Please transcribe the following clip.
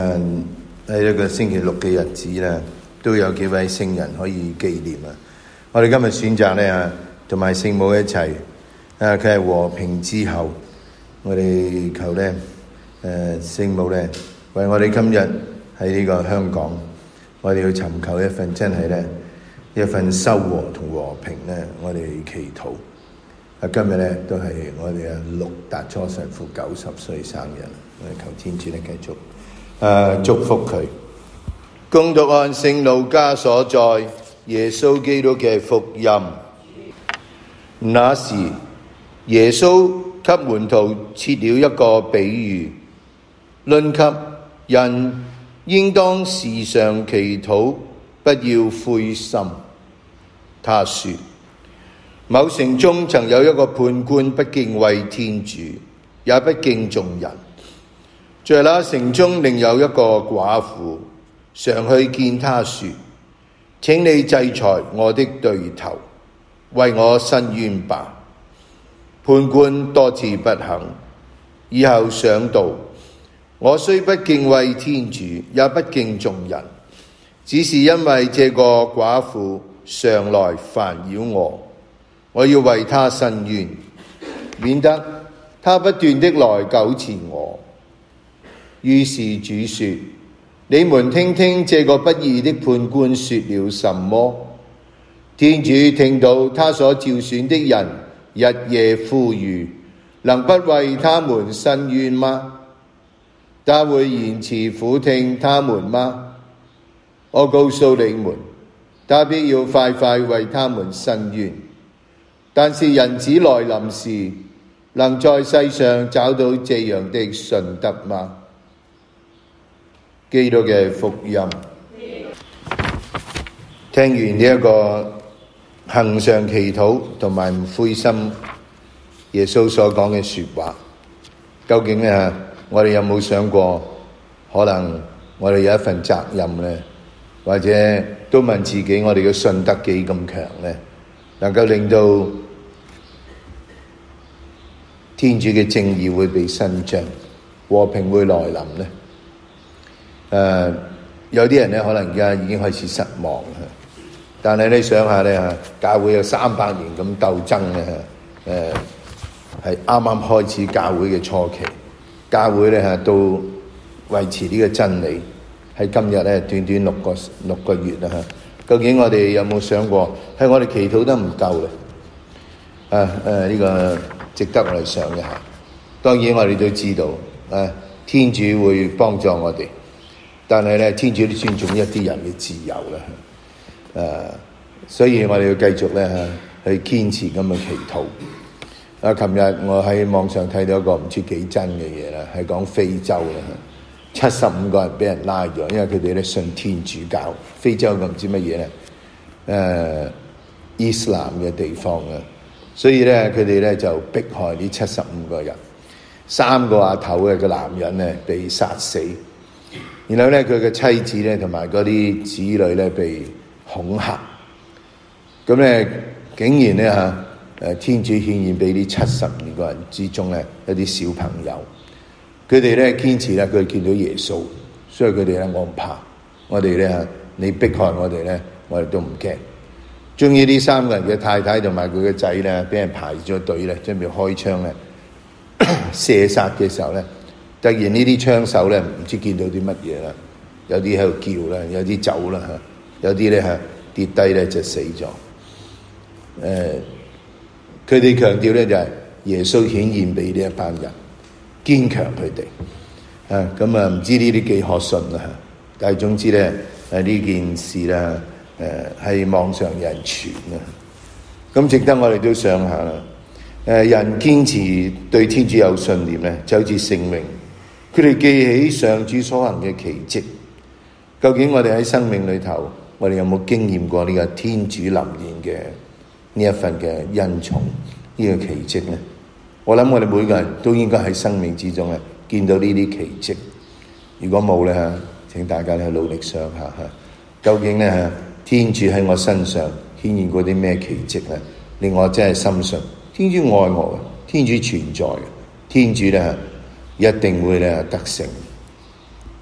喺一個星期六嘅日子咧，都有幾位聖人可以紀念啊！我哋今日選擇咧同埋聖母一齊佢係和平之后，我哋求咧聖母咧為我哋今日喺呢個香港，我哋要尋求一份真係咧一份修和同和平咧，我哋祈禱。今日咧都係我哋嘅陸達初神父90歲生日，我哋求天主咧繼續祝福佢。恭讀按聖路加所載耶穌基督嘅福音。那時，耶穌給門徒設了一個比喻，論及人應當時常祈禱，不要灰心。他說：某城中曾有一個判官，不敬畏天主，也不敬重人。在那城中另有一個寡婦，常去見他說：請你制裁我的對頭，為我申冤吧。判官多次不肯，以後想到我雖不敬畏天主，也不敬重人，只是因為這個寡婦常來煩擾我要為他申冤，免得他不斷的來糾纏我。於是主說：你們聽聽這個不義的判官說了什麼？天主聽到他所召選的人日夜呼籲，能不為他們申冤嗎？他會延遲俯聽他們嗎？我告訴你們，他必要快快為他們申冤。但是人子來臨時，能在世上找到這樣的信德嗎？基督嘅福音。聽完呢一個恆常祈禱同埋唔灰心耶穌所講嘅說話，究竟我哋有冇想過，可能我哋有一份責任呢？或者都問自己，我哋嘅信德幾咁強呢？能夠令到天主嘅正義會被伸張，和平會來臨呢？有啲人咧可能而家已經開始失望，但係你想下咧，教會有300年咁鬥爭咧，係啱啱開始教會嘅初期，教會咧都維持呢個真理，喺今日咧短短六個月啦。究竟我哋有冇想過，係我哋祈禱得唔夠咧？呢個值得我哋想一下。當然我哋都知道，天主會幫助我哋。但係咧，天主都尊重一啲人嘅自由啦，所以我哋要繼續咧去堅持咁嘅祈禱。琴日我喺網上睇到一個唔知幾真嘅嘢啦，係講非洲啦，75個人俾人拉咗，因為佢哋咧信天主教。非洲個唔知乜嘢咧，伊斯蘭嘅地方啊，所以咧佢哋咧就迫害呢75個人，3個阿頭嘅男人咧被殺死。然後咧，佢嘅妻子咧，同埋嗰啲子女咧，被恐嚇。咁咧，竟然咧天主顯現俾呢72個人之中咧，一啲小朋友，佢哋咧堅持咧，佢見到耶穌，所以佢哋咧我唔怕，我哋咧你迫害我哋咧，我哋都唔驚。終於呢3個人嘅太太同埋佢嘅仔咧，俾人排咗隊咧，準備開槍咧射殺嘅時候咧。突然呢啲槍手咧，唔知見到啲乜嘢啦，有啲喺度叫啦，有啲走啦，有啲咧跌低咧就死咗。佢哋強調咧就係耶穌顯現俾呢一班人，堅強佢哋。咁唔知呢啲幾可信啦。但係總之咧，呢件事咧，喺網上有人傳啦。咁值得我哋都想下啦。人堅持對天主有信念咧，就好似聖詠。佢哋記起上主所行嘅奇蹟，究竟我哋喺生命裏頭，我哋有冇經驗過呢個天主臨現嘅呢一份嘅恩寵，呢個奇蹟呢？我諗我哋每個人都應該喺生命之中見到呢啲奇蹟。如果冇咧，請大家努力想下究竟咧天主喺我身上顯現過啲咩奇蹟呢？令我真係深信天主愛我，天主存在，天主咧一定會得勝。